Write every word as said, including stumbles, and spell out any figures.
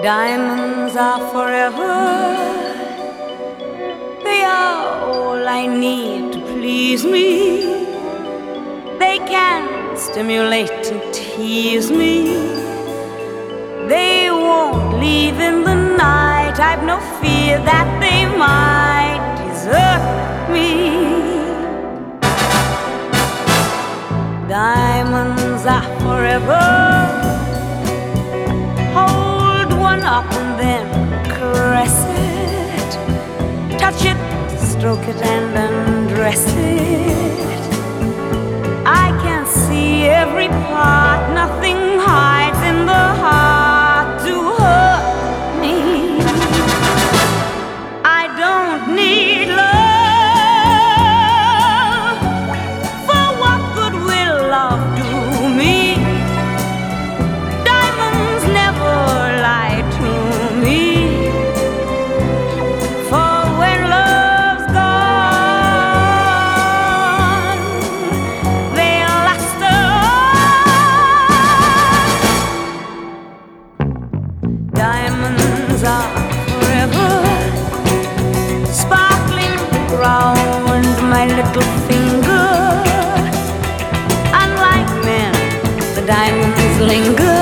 Diamonds are forever. They are all I need to please me. They can stimulate and tease me. They won't leave in the night. I've no fear that they might desert me. Diamonds are forever. Hold one up and then caress it. Touch it, stroke it and undress it. I can see every part. Nothing hides in the heart to hurt me. I don't need love. For what good will love do me? Diamonds never lie to me. For when love's gone, they'll last on. Diamonds are forever, sparkling round my little finger. Unlike men, the diamonds linger.